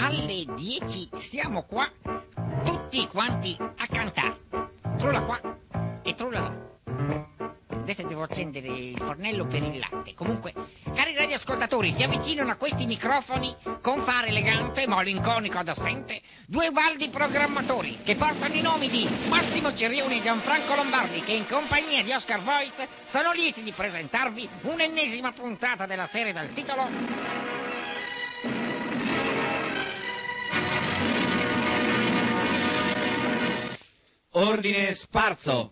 alle 10 siamo qua tutti quanti a cantare. Trulla qua e trulla là. Adesso devo accendere il fornello per il latte. Comunque, cari radioascoltatori, si avvicinano a questi microfoni con fare elegante, malinconico ed assente, due ubaldi programmatori che portano i nomi di Massimo Cirioni e Gianfranco Lombardi, che in compagnia di Oscar Voice sono lieti di presentarvi un'ennesima puntata della serie dal titolo Ordine Sparso.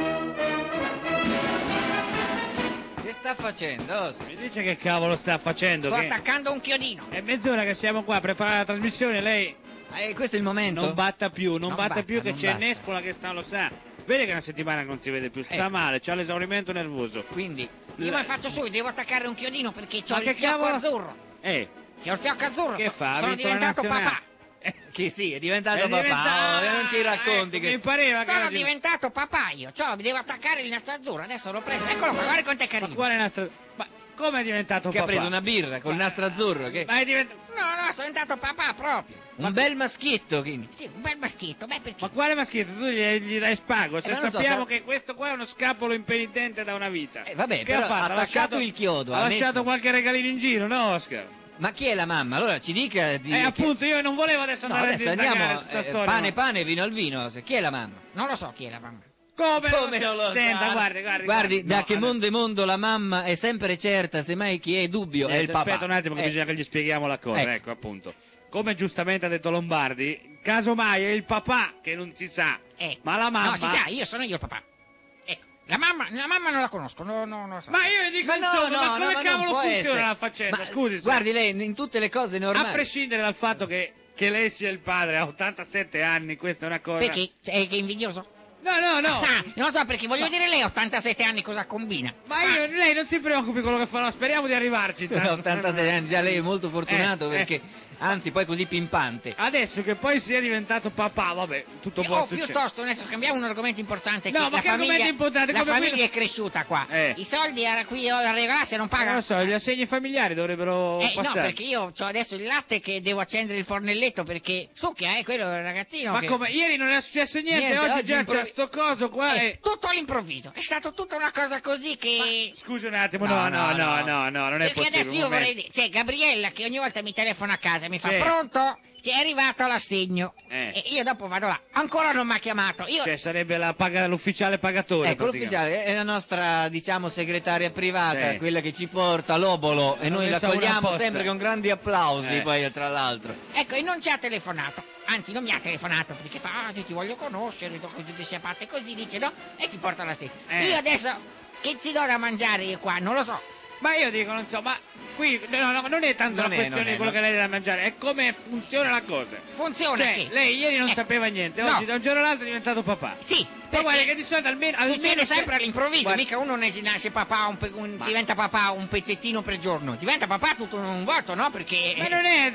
Che sta facendo, Oscar? Mi dice che cavolo sta facendo? sto Che... attaccando un chiodino. È mezz'ora che siamo qua a preparare la trasmissione, lei Questo è il momento? non batta più, non batta batta, più che non c'è batta. Nespola che sta, lo sa. Vede che una settimana che non si vede più, sta Ecco. male, c'ha l'esaurimento nervoso. Quindi, Io mi faccio su, devo attaccare un chiodino perché Ma ho che il fiocco cavolo? azzurro. C'ho il fiocco azzurro. Che fa? Ha Sono vinto la diventato nazionale? papà. che sì, è diventato È papà, diventato- non ci racconti ecco, che... mi pareva che Sono era diventato papà io. Devo attaccare il nastro azzurro. Adesso l'ho preso. Eccolo qua, guarda quanto è Ma carino. quale nostra... Ma come è diventato Che ha papà? preso una birra con il nastro azzurro, che... Ma è diventato... No, sono diventato papà proprio. Un bel maschietto, quindi. Sì, un bel maschietto. Beh, perché? Ma quale maschietto? Tu gli dai spago, se ma non so, sappiamo sa- che questo qua è uno scapolo impenitente da una vita. Vabbè, Che però ha fatto? ha attaccato il chiodo, Ha ha lasciato messo- qualche regalino in giro, no Oscar? Ma chi è la mamma? Allora ci dica di... Appunto, io non volevo adesso No, andare adesso a indagare andiamo, tutta sta storia. pane ma- pane, vino al vino. Chi è la mamma? Non lo so chi è la mamma. Come non lo Senta, sa? guardi. Guardi, da no, che allora- mondo è mondo la mamma è sempre certa, semmai chi è dubbio è il papà. Aspetta un attimo che bisogna che gli spieghiamo la cosa, Ecco. ecco appunto. Come giustamente ha detto Lombardi, casomai è il papà che non si sa, ma la mamma... No, si sa, io sono io il papà. Ecco, la mamma non la conosco, no, non lo so. Ma io gli dico Ma no, insomma, no, ma no, come ma non cavolo può funziona essere. la faccenda? Ma, Scusi, sa. guardi lei, in tutte le cose A normali... prescindere dal fatto che lei sia il padre, ha 87 anni, questa è una cosa... Perché? È che è invidioso? No. Ah, non so perché, voglio vedere lei a 87 anni cosa combina. Ma lei non si preoccupi con quello che farà, speriamo di arrivarci. intanto. 86 anni, già lei è molto fortunato Eh, perché, anzi, poi così pimpante. Adesso che poi sia diventato papà, vabbè, tutto può succedere. Piuttosto, adesso cambiamo un argomento importante. No, che ma la che famiglia, argomento importante? La Come famiglia quello- è cresciuta qua. I soldi era qui a regalarsi non Non paga. lo so, gli assegni familiari dovrebbero No, passare. perché io ho adesso il latte che devo accendere il fornelletto perché succhia, quello è il ragazzino. Ma che... come? Ieri non è successo niente, Niente, oggi oggi già c'è sto coso qua e... Tutto all'improvviso. È stato tutta una cosa così che... Scusi un attimo, No, no, no, non è Perché possibile. adesso io un momento. vorrei dire, c'è Gabriella che ogni volta mi telefona a casa e mi fa Sì. pronto? Ti è arrivato l'assegno. Eh. E io dopo vado là. Ancora non mi ha chiamato. Io Cioè, sarebbe l'ufficiale pagatore. Ecco, praticamente. l'ufficiale è la nostra, diciamo, segretaria privata, Sì. quella che ci porta l'obolo e Non noi ne la sa una cogliamo apposta. sempre con grandi applausi, Eh. poi tra l'altro. ecco, e non ci ha telefonato. Anzi, non mi ha telefonato perché fa, se ti voglio conoscere, così ti sia fatte così, dice no, e ti porta l'assegno. Io adesso che ci do da mangiare io qua, non lo so. Ma io dico, non so, ma qui non è tanto Non la è, questione non è, di quello no. che lei deve mangiare, è come funziona la cosa. Funziona Cioè, che? lei ieri non Ecco. sapeva niente, No. oggi da un giorno all'altro è diventato papà. Sì, Ma guarda perché che di solito almeno succede se- sempre all'improvviso, Guarda- mica uno ne nasce papà, diventa papà un pezzettino per giorno, diventa papà tutto un voto, no? Perché... Ma non è...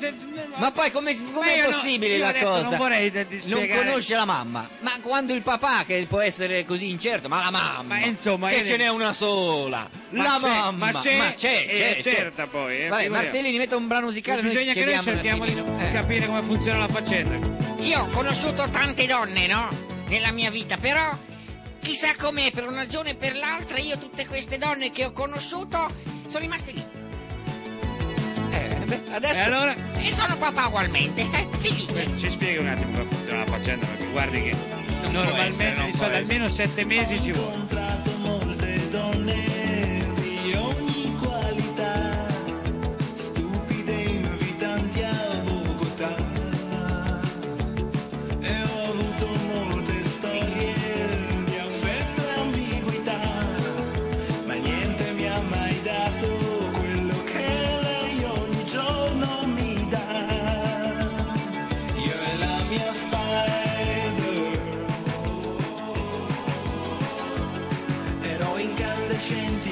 Ma poi com'è Ma io no- possibile io la adesso cosa? non vorrei di Non spiegare. conosce la mamma. Ma quando il papà, che può essere così incerto, ma la mamma, Ma insomma, che io ce dico- n'è una sola, Ma la c'è, mamma, ma c'è, c'è. certa poi. Vai, figuriamo. Martellini, metta un brano musicale, noi Bisogna che noi chiediamo un cerchiamo di attimino. capire come funziona la faccenda. Io ho conosciuto tante donne, no? Nella mia vita, però chissà com'è, per una ragione o per l'altra, io tutte queste donne che ho conosciuto sono rimaste lì. Adesso E allora? E sono papà ugualmente, felice. Ci spieghi un attimo come funziona la faccenda, perché guardi che Non può normalmente essere, non di può solito essere. almeno 7 mesi ci vuole. incontrato molte donne di ogni qualità, stupide e invitanti a Bogotà, e ho avuto molte storie di affetto e ambiguità, ma niente mi ha mai dato quello che lei ogni giorno mi dà. Io e la mia spider ero incandescente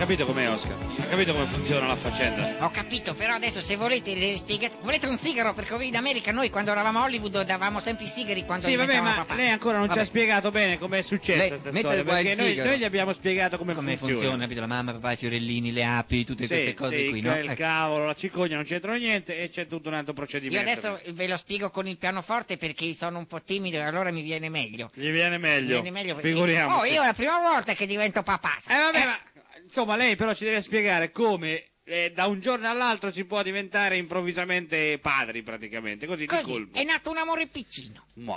capito com'è, Oscar? Ho capito come funziona la faccenda. Ho capito, però adesso se volete le spiegazioni... Volete un sigaro? Perché in America noi quando eravamo a Hollywood davamo sempre i sigari quando Sì, vabbè, diventavamo ma papà. lei ancora non ci ha spiegato bene com'è successa Lei- questa mette storia, qua il perché sigaro. noi gli abbiamo spiegato come funziona, capito? La mamma, il papà, i fiorellini, le api, tutte queste cose qui, no? il Ecco. cavolo, la cicogna, non c'entrano niente e c'è tutto un altro Io procedimento. adesso ve lo spiego con il pianoforte perché sono un po' timido e allora mi viene meglio. Gli viene meglio. Perché... Figuriamoci. Oh, io è la prima volta che divento papà. Vabbè, ma insomma lei però ci deve spiegare come da un giorno all'altro si può diventare improvvisamente padri praticamente, così di Così, colpo. è nato un amore piccino. Ma.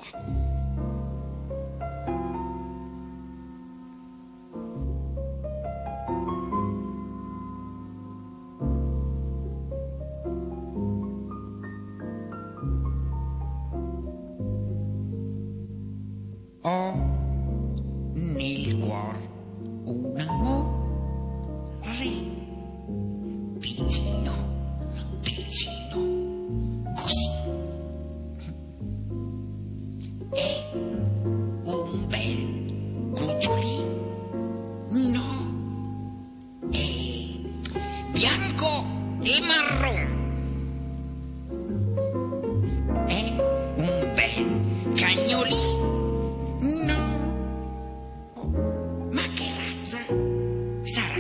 Ho nel cuor un amore piccino, piccino, così. È un bel cucciolino, è bianco e marrone. È un bel cagnolino. No, ma che razza sarà?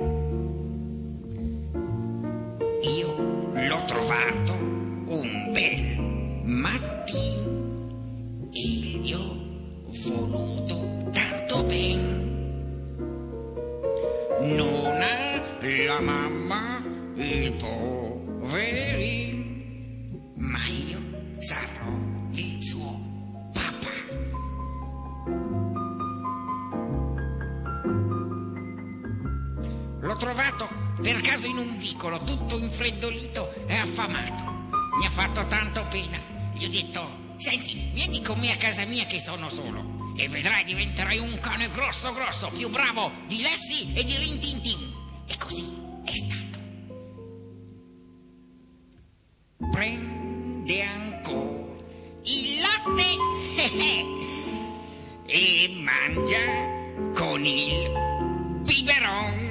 Io l'ho trovato un bel mattino e gli ho voluto tanto ben. Non ha la mamma il poverino, ma io sarò il suo papà. L'ho trovato per caso in un vicolo, tutto infreddolito e affamato. Mi ha fatto tanto pena. Gli ho detto, senti, vieni con me a casa mia che sono solo. E vedrai diventerai un cane grosso grosso, più bravo di Lessi e di Rintintin. E così è stato. Prende ancora il latte e mangia con il biberon.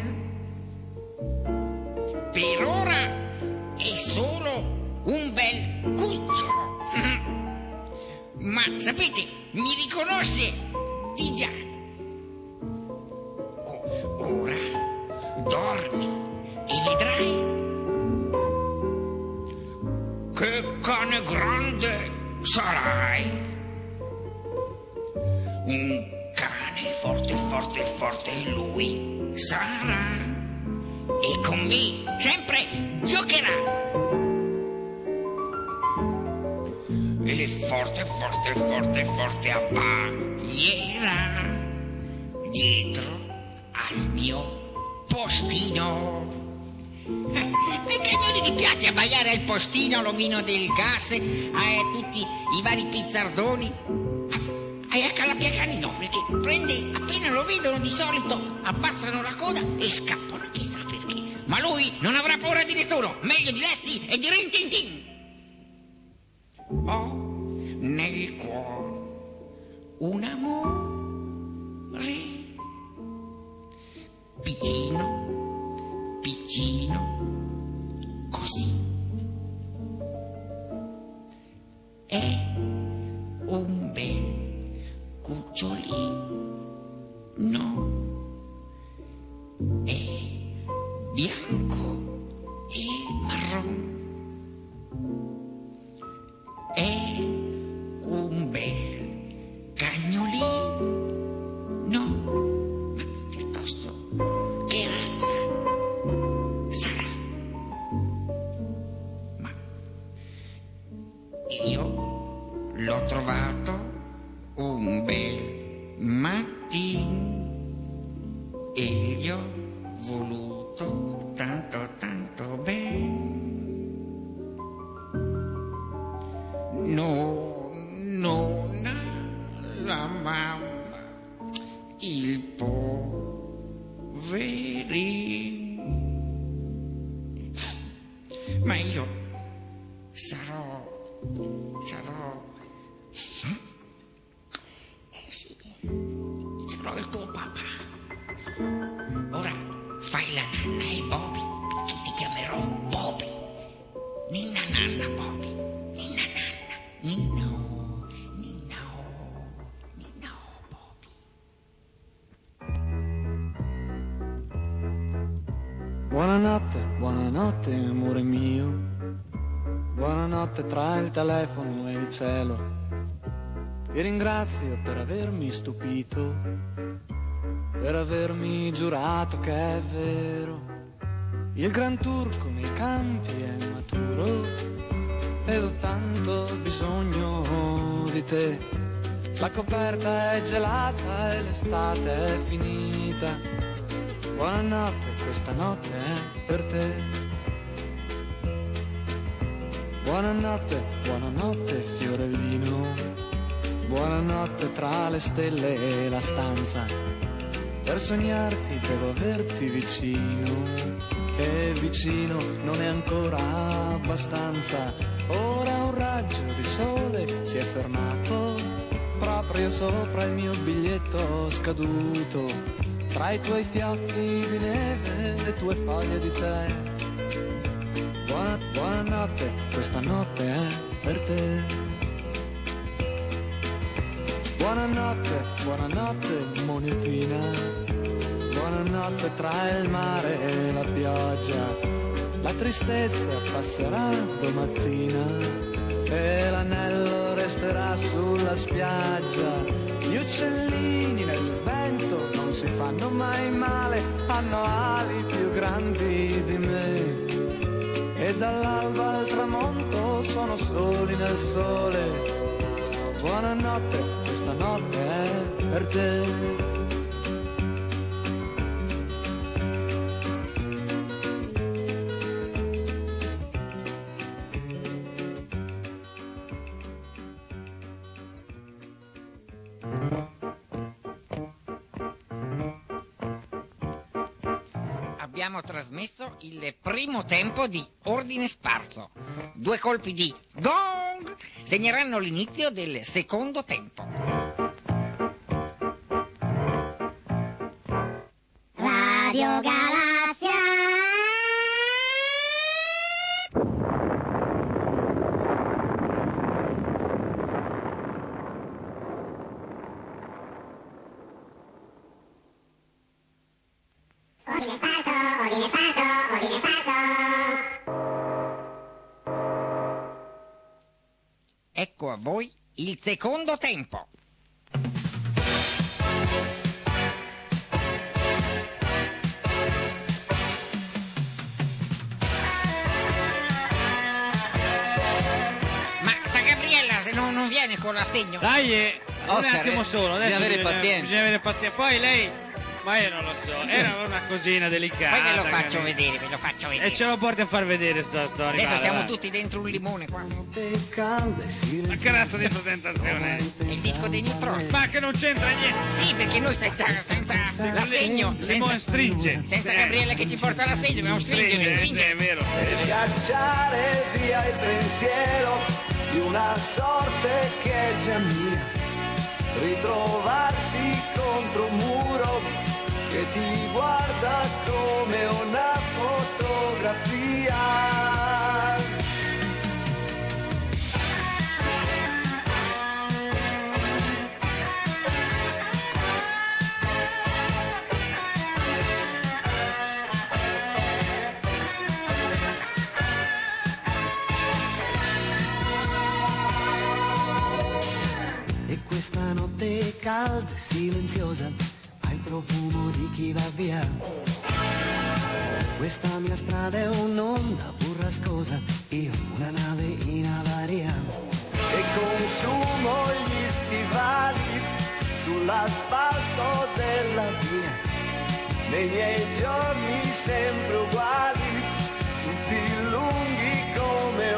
Per ora è solo un bel cucciolo. Ma sapete, mi riconosce di già. Ora dormi e vedrai che cane grande sarai. Un cane forte, forte, forte lui sarà. E con me sempre giocherà. E forte, forte, forte, forte abbaglierà dietro al mio postino. Ai cagnoli gli piace abbaiare al postino, all'omino del gas, a tutti i vari pizzardoni. A Calabiacani no, perché appena lo vedono di solito abbassano la coda e scappano, chissà perché. Ma lui non avrà paura di nessuno, meglio di Lessi e di Rintintin. Ho nel cuore un amore piccino, piccino, così. È un bel cucciolino, è bianco e marrone, è un bel cagnolino, ma piuttosto che razza sarà? Ma io l'ho trovato un bel mattino e gli ho voluto tanto tanto bene. Non ha la mamma il poverino, ma io sarò sarò il tuo papà. Ora fai la nanna e Bobby, che ti chiamerò Bobby. Ninna nanna Bobby, ninna nanna, ninna oh, ninna oh, ninna oh Bobby. Buonanotte, buonanotte amore mio, buonanotte tra il telefono e il cielo. Ti ringrazio per avermi stupito, per avermi giurato che è vero. Il gran turco nei campi è maturo ed ho tanto bisogno di te. La coperta è gelata e l'estate è finita. Buonanotte, questa notte è per te. Buonanotte, buonanotte fiorellino, buonanotte tra le stelle e la stanza. Per sognarti devo averti vicino, e vicino non è ancora abbastanza. Ora un raggio di sole si è fermato proprio sopra il mio biglietto scaduto, tra i tuoi fiocchi di neve e le tue foglie di tè. Buonanotte, questa notte è per te. Buonanotte, buonanotte monetina, buonanotte tra il mare e la pioggia. La tristezza passerà domattina e l'anello resterà sulla spiaggia. Gli uccellini nel vento non si fanno mai male, hanno ali più grandi di me. E dall'alba al tramonto sono soli nel sole. Buonanotte, questa notte è per te. Abbiamo trasmesso il primo tempo di Ordine Sparso. 2 colpi di gong segneranno l'inizio del secondo tempo. Radio Galassia. Ordine Sparso, Ordine Sparso, Ordine Sparso. Ecco a voi il secondo tempo. Ma sta Gabriella se non viene con l'assegno. Dai, un Oscar, attimo solo, adesso bisogna avere pazienza. Bisogna avere pazienza. Poi lei, ma io non lo so, era una cosina delicata. Poi ve lo che faccio mi- vedere, ve lo faccio vedere. E ce lo porti a far vedere sta storia. Adesso siamo vai. tutti dentro un limone qua. Ma che razza di presentazione è? È il disco dei Neutrons. Ma che non c'entra niente. Sì, perché noi senza l'assegno, Limone stringe. senza Gabriella che ci porta l'assegno, dobbiamo stringere, stringere. È vero. Schiacciare via il pensiero di una sorte che è già mia, ritrovarsi contro un muro che ti guarda come una fotografia. E questa notte calda e silenziosa ha il profumo di chi va via. Questa mia strada è un'onda burrascosa, io una nave in avaria. E consumo gli stivali sull'asfalto della via, nei miei giorni sempre uguali, tutti lunghi come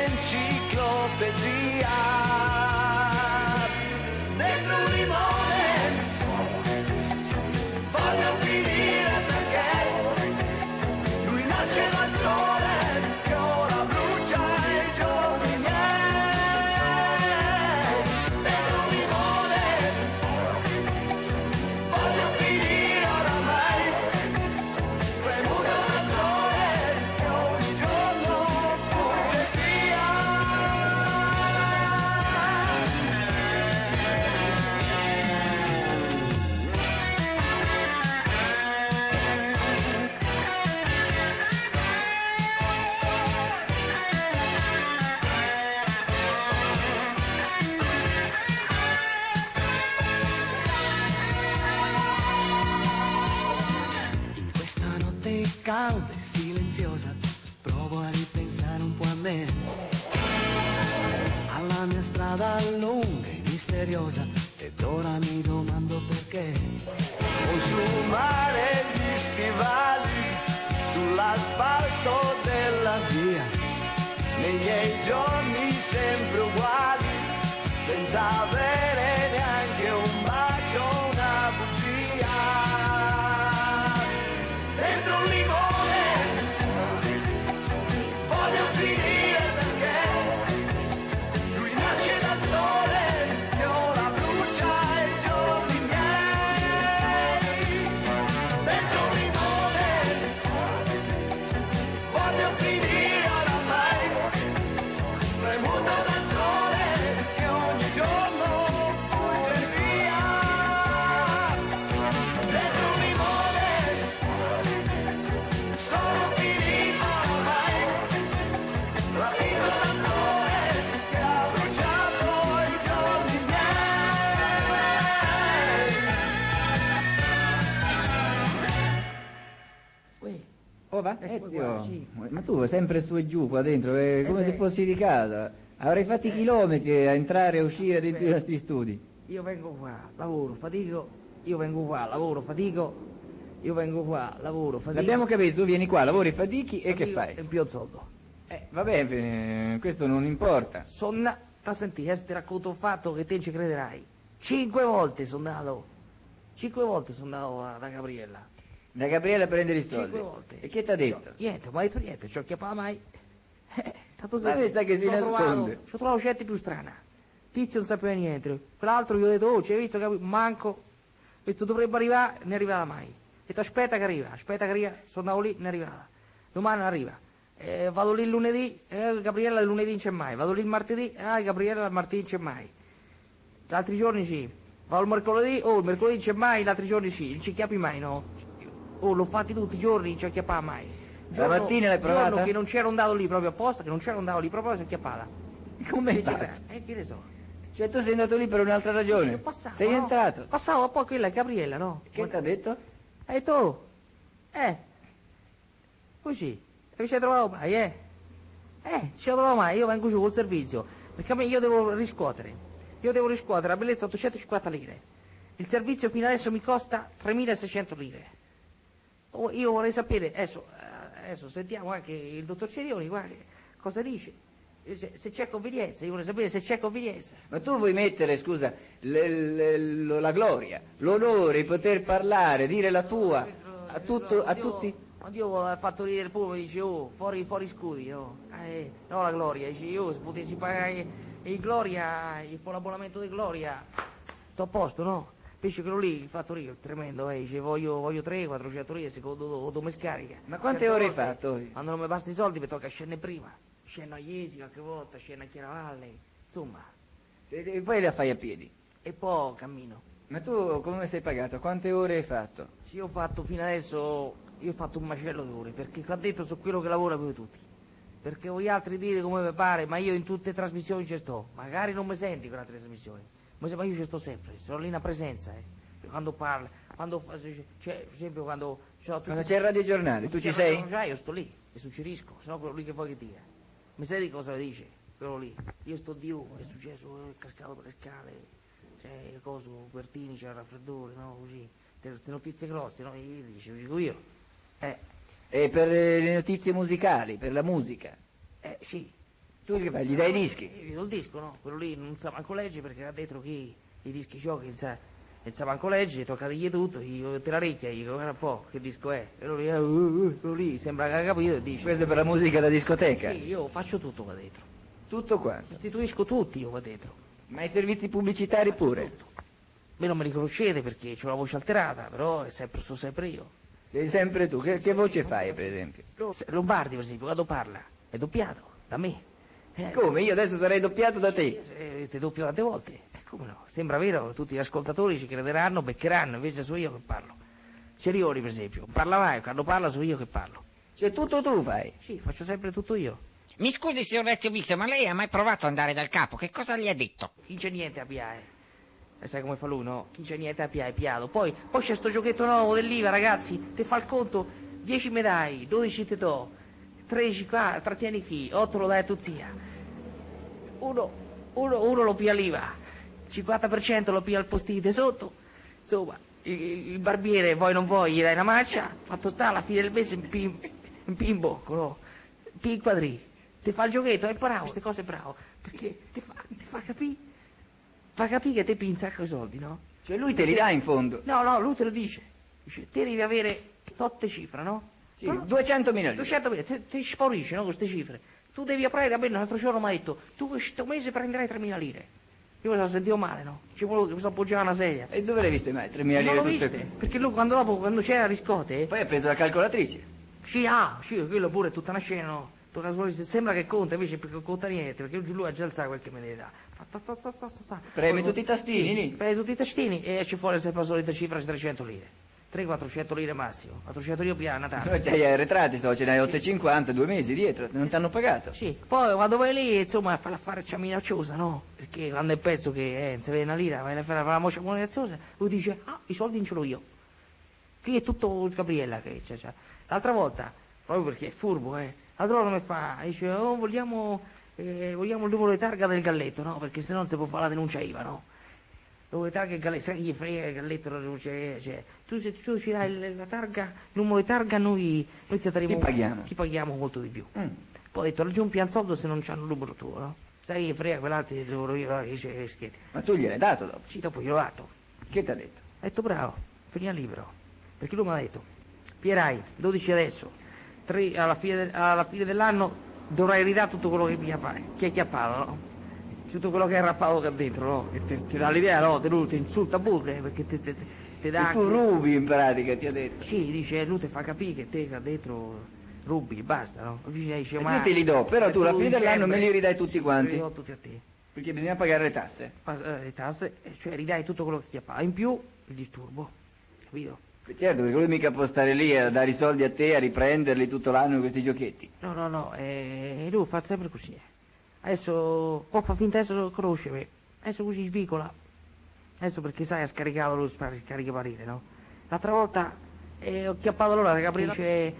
un'enciclopedia. Dentro un limone voglio finire perché lui nasce dal sole che ora brucia i giorni miei. Dentro un limone voglio finire oramai, calda e silenziosa, provo a ripensare un po' a me, alla mia strada lunga e misteriosa, ed ora mi domando perché. Consumare gli stivali sull'asfalto della via, nei miei giorni sempre uguali, senza avere neanche un bacio, una bugia. Dentro un limone voglio finire perché lui nasce dal sole che ora brucia i giorni miei. Dentro un limone voglio finire oramai, spremuto dal sole che ogni giorno fugge via. Dentro un limone sono finito ormai, rapito dal sole che ha bruciato i giorni miei. Oh, va? Zio, ma tu sempre su e giù qua dentro, come se fossi di casa. Avrei fatto i chilometri a entrare e uscire dentro i nostri studi. Io vengo qua, lavoro, fatico, io vengo qua, lavoro, fatico, io vengo qua, lavoro, fatico. L'abbiamo capito, tu vieni qua, lavori, fatichi e che fatico fai? E più soldo. Vabbè, questo non importa. Ti senti, ti racconto un fatto che te ci crederai. 5 volte sono andato da Gabriella. Da Gabriele a prendere i soldi. 5 volte. E che ti ha detto? Niente, mi ha detto niente, ci ho chiappato mai. Tanto Ma mi sa che si nasconde. Ci ho trovato gente più strana. Tizio non sapeva niente. Quell'altro gli ho detto, oh, ci hai visto, manco. Ho detto, dovrebbe arrivare, ne è arrivata mai. Ho detto, aspetta che arriva, sono andato lì, ne è arrivata. Domani arriva. Vado lì il lunedì, Gabriella il lunedì non c'è mai. Vado lì il martedì, Gabriella il martedì non c'è mai. Gli altri giorni sì. Vado il mercoledì, il mercoledì non c'è mai, gli altri giorni sì. Non ci chiappi mai, no? L'ho fatti tutti i giorni, non ci ho chiappato mai. La mattina l'hai provata? Giorno che non c'ero andato lì proprio apposta, che non c'ero andato lì proprio, sono chiappata. Come hai fatto? Che ne so. Cioè tu sei andato lì per un'altra ragione? Passavo, Sei no? entrato? Passavo poi quella Gabriella, no? Che ti ha detto? Ha detto, oh, così, non ci hai trovato mai, non ci ho trovato mai, io vengo giù col servizio, perché a me io devo riscuotere la bellezza 850 lire, il servizio fino adesso mi costa 3.600 lire. Oh, io vorrei sapere, adesso sentiamo anche il dottor Cerioni, qua, cosa dice, se c'è convenienza, io vorrei sapere se c'è convenienza. Ma tu vuoi mettere, scusa, la gloria, l'onore di poter parlare, dire la tua a tutti? Dio ha fatto ridere il pubblico, dice, oh, fuori scudi, no? No, la gloria, dice, io se potessi pagare il gloria, il fuori abbonamento di gloria, sto a posto, no? Invece quello lì, il fatto lì, è tremendo, dice, voglio 300-400 lire, secondo me scarica. Ma quante ore hai fatto? Quando non mi basta i soldi mi tocca scendere prima, scendo a Iesi qualche volta, scendo a Chiaravalle, insomma. E poi la fai a piedi? E poi cammino. Ma tu come sei pagato? Quante ore hai fatto? Sì, ho fatto fino adesso, io ho fatto un macello di ore, perché qua dentro sono quello che lavora più di tutti. Perché voi altri dite come vi pare, ma io in tutte le trasmissioni ci sto. Magari non mi senti con le trasmissioni, ma io ci sto sempre, sono lì in presenza, quando parlo, cioè, per esempio quando quando c'è il radiogiornale, tu ci sei? Io sto lì e suggerisco, sennò quello lì che vuoi che dica. Mi sai di cosa dice? Quello lì. Io sto di è successo, è cascato per le scale, c'è coso, Bertini, c'è il raffreddore, no, così. Queste notizie grosse, no? Io dico io. E per le notizie musicali, per la musica? Sì. Tu che fai? Gli dai i dischi? Io do il disco, no? Quello lì non sa manco leggere perché là dentro chi i dischi giochi, non sa manco leggere, tocca dirgli tutto, io te la ricchia, dico, guarda un po', che disco è? Quello lì sembra che ha capito e dice. Questo è per la musica da discoteca? Sì, io faccio tutto qua dentro. Tutto quanto? Sostituisco tutti io qua dentro. Ma i servizi pubblicitari pure? Tutto. Me non mi riconoscete perché ho la voce alterata, però sono sempre io. Sei sempre tu, che voce fai per esempio? Lombardi per esempio, quando parla, è doppiato, da me. Come? Io adesso sarei doppiato da te? Ti doppio tante volte. Come no? Sembra vero, tutti gli ascoltatori ci crederanno, beccheranno, invece sono io che parlo. Cerioni per esempio, non parla mai, quando parla sono io che parlo. Cioè tutto tu fai? Sì, faccio sempre tutto io. Mi scusi, signor Rezio Bix, ma lei ha mai provato ad andare dal capo? Che cosa gli ha detto? Chi c'è niente a piare. Sai come fa lui, no? Chi c'è niente a piare, piado. Poi c'è sto giochetto nuovo dell'IVA, ragazzi, te fa il conto 10 me dai, 12 te do, 13 qua, trattieni qui, 8 lo dai a tua zia. Uno lo pia l'IVA, 50% lo pia al postino sotto, insomma, il barbiere, vuoi non vuoi, gli dai una marcia, fatto sta alla fine del mese in bocco, no? In quadri, ti fa il giochetto, è bravo, queste cose è bravo, perché ti fa capire che te pinza con i soldi, no? Cioè lui te li dà in fondo? No, lui te lo dice, te devi avere totte cifre, no? Sì, 200.000 lire. 200.000, ti spaurisce, no, con queste cifre. Tu devi apprendere, a me l'altro giorno mi ha detto, tu questo mese prenderai 3.000 lire. Io mi sono sentito male, no? Ci volevo, mi sono appoggiato a una sedia. E dove le viste mai 3.000 lire Non l'ho tutte viste, qui? perché lui quando c'era riscote... Poi ha preso la calcolatrice. Sì, quello pure è tutta una scena, no? Sembra che conta, invece perché non conta niente, perché lui ha già alzato quel che me ne dà. Premi tutti i tastini lì. Premi tutti i tastini e esce fuori sempre la solita cifra, 300 lire. 300-400 lire massimo. 400 lire più a Natale. Però c'hai arretrati, ce n'hai 8,50, 2 mesi dietro, non ti hanno pagato. Sì, poi quando vai lì, insomma, fa l'affare minacciosa, no? Perché quando è pezzo che non si vede una lira, vai a fare la moscia minacciosa, lui dice, i soldi non ce l'ho io. Qui è tutto Gabriella che c'è. L'altra volta, proprio perché è furbo, l'altra volta mi fa, dice, vogliamo il numero di targa del galletto, no? Perché se no non si può fare la denuncia IVA, no? Numero di targa del galletto, sai chi gli frega il galletto, la denuncia, cioè, tu se tu ci dai la targa, il numero di targa, noi ti daremo, ti paghiamo molto di più. Poi ho detto, raggiungi un pianzoldo se non c'hanno il numero tuo, no? Sai chi frega quell'altro di lavoro io, dice, scherzi. Ma tu gliel'hai dato dopo? Sì, dopo gliel'ho dato. Che ti ha detto? Ha detto, bravo, finia libero. Perché lui mi ha detto, Pierai, 12 adesso, 3 alla fine dell'anno dovrai ridare tutto quello che mi ha chiappato, no? Tutto quello che è raffato che dentro, no? E ti dà l'idea, no? Lui ti insulta pure, perché ti dà... E tu rubi in pratica, ti ha detto. Sì, dice, lui ti fa capire che te là dentro rubi, basta, no? Dice, ma io te li do, però tu alla fine dell'anno me li ridai tutti quanti. Li do tutti a te. Perché bisogna pagare le tasse. Le tasse, cioè ridai tutto quello che ti ha pagato. In più, il disturbo, capito? Certo, perché lui mica può stare lì a dare i soldi a te, a riprenderli tutto l'anno in questi giochetti. No, e lui fa sempre così. Adesso, fa finta adesso conoscere, adesso così svicola. Adesso perché sai, ha scaricato lo scaricaparire, no? L'altra volta ho chiappato allora, Gabriele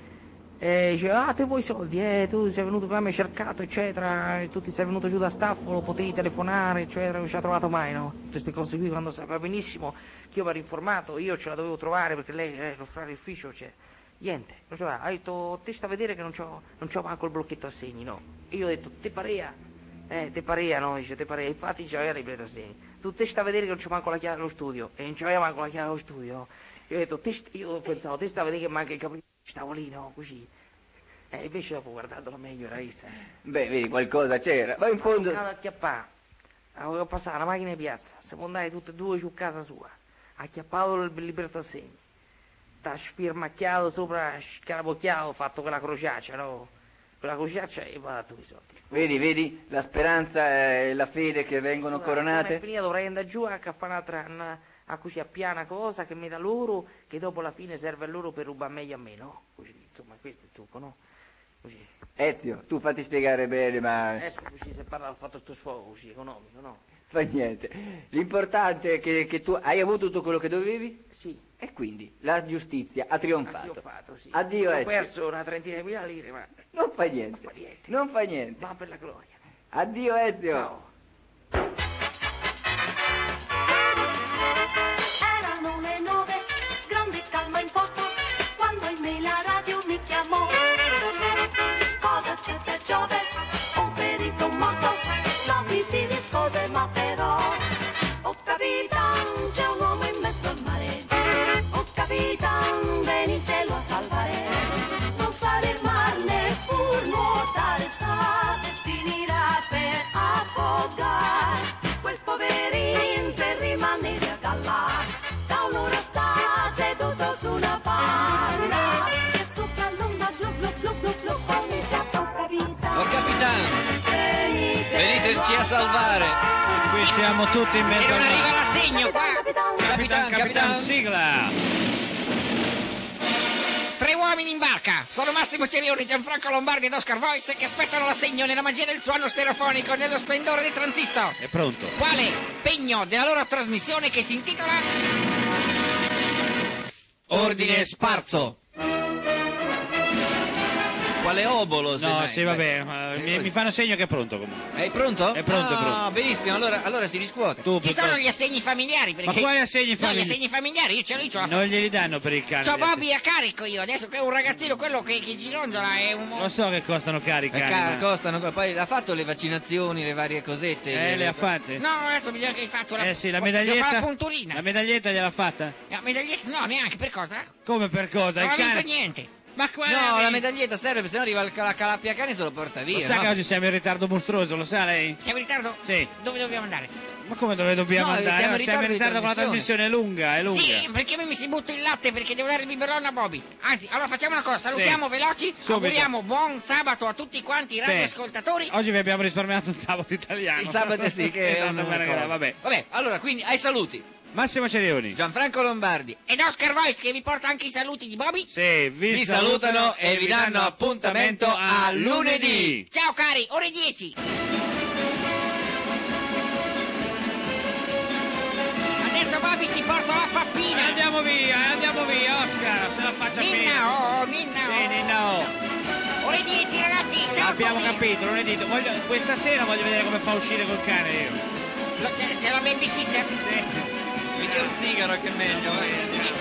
dice, te vuoi i soldi, tu sei venuto qua, mi hai cercato, eccetera, e tu ti sei venuto giù da Staffolo, potevi telefonare, eccetera, non ci ha trovato mai, no? Tutte queste cose qui, quando sapeva benissimo che io mi ero informato, io ce la dovevo trovare perché lei, lo frare ufficio, cioè, niente, non ce l'ha. Ha detto, te sta a vedere che non c'ho manco il blocchetto assegni, no? E io ho detto, te parea, no? Dice, te parea, infatti non c'aveva il blocchetto assegni. Tu te sta a vedere che non c'ho manco la chiave dello studio, e non c'aveva manco la chiave dello studio, no? Io ho detto, io pensavo, te sta a vedere che manca il capello, stavo lì, no? Così. Invece dopo guardandola meglio era vista. Beh, vedi, qualcosa c'era. Ma in fondo... Ho acchiappato. Avevo passato una macchina in piazza. Siamo andati tutte e due giù a casa sua. Ha acchiappato il libretto assegni. T'ha sfirmacchiato sopra, scarabocchiato, fatto quella crociaccia, no? Quella crociaccia e mi ha dato i soldi. Vedi, la speranza e la fede che vengono coronate. È finita, dovrei andare giù a fare a così a piana cosa che mi dà loro, che dopo alla fine serve a loro per rubare meglio a me, no? Così, insomma, questo è il trucco, no? Così. Ezio, tu fatti spiegare bene, ma... Adesso così si parla, ho fatto sto sfogo così, economico, no? Fa niente. L'importante è che tu hai avuto tutto quello che dovevi? Sì. E quindi la giustizia ha trionfato. Ha trionfato, sì. Addio, Ezio. Ho perso una 30.000 lire, ma... Non fa niente. Non fa niente. Va per la gloria. Addio, Ezio. Ciao. Erano le 9, grande calma in porto, quando ahimè la radio mi chiamò. Cosa c'è per Giove? Un ferito, un morto, non mi si rispose, ma però, oh capitan, c'è un uomo in mezzo al mare. Oh capitan, venitelo a salvare. Non sa del mar neppur nuotare sa, finirà per affogare. Quel poverin per rimanere a galla, da un'ora sta seduto su una panna, e sopra l'onda glu glu glu glu glu comincia con capitano. Oh capitano, veniteci a salvare. Qui siamo tutti in mezzo Se non al mare. arriva l'assegno qua. Capitan, sigla. 3 uomini in barca. Sono Massimo Cerioni, Gianfranco Lombardi ed Oscar Voice che aspettano l'assegno nella magia del suono stereofonico e nello splendore del transistor. È pronto. Quale pegno della loro trasmissione che si intitola Ordine sparso. quale obolo? No, semmai? sì, vabbè, mi fanno segno che è pronto comunque. È pronto? È pronto, è pronto. Benissimo, allora si riscuote. Tu, Ci sono gli assegni familiari. Perché... Ma quali assegni No, gli familiari? assegni familiari, io ce l'ho, io Non glieli danno per il cane. c'ho gli assegni. Bobby a carico io, adesso che è un ragazzino, quello che gironzola è un... Lo so che costano cari i cani, ma- Costano, poi ha fatto le vaccinazioni, le varie cosette. le ha fatte? No, adesso bisogna che faccio la... Sì, la devo fare medaglietta. la punturina. La medaglietta gliel'ha fatta? La medaglietta? No, neanche, per cosa? Come per cosa? Non Il ha vinto cane... niente. Ma qua No, la medaglietta serve, perché sennò arriva la calappia cane e se lo porta Lo via. sa no? che oggi siamo in ritardo mostruoso, lo sa lei? Siamo in ritardo? Sì. Dove dobbiamo andare? Ma come dove dobbiamo No, andare? siamo No, in siamo in ritardo ritardo con la trasmissione, è lunga, è lunga. Sì, perché a me mi si butta il latte perché devo dare il biberon a Bobby. Anzi, allora facciamo una cosa, salutiamo veloci, Subito. auguriamo buon sabato a tutti quanti i radioascoltatori. Oggi vi abbiamo risparmiato un sabato italiano. Il sabato sì, che è Tanto una bene che cosa. va, vabbè. Vabbè, allora, quindi ai saluti. Massimo Cerioni. Gianfranco Lombardi. Ed Oscar Voice che vi porta anche i saluti di Bobby. Sì, Vi salutano e vi danno appuntamento a lunedì. Ciao cari, ore 10. Adesso Bobby ti porto la pappina. Andiamo via, Oscar, se la faccia Minna, bene. oh, minna, oh. Sì, no. Ore 10 ragazzi, ciao. Abbiamo Bobby. capito, lunedì. Questa sera voglio vedere come fa a uscire col cane io. C'è la babysitter? Sì. Mica un sigaro che è meglio. Sì,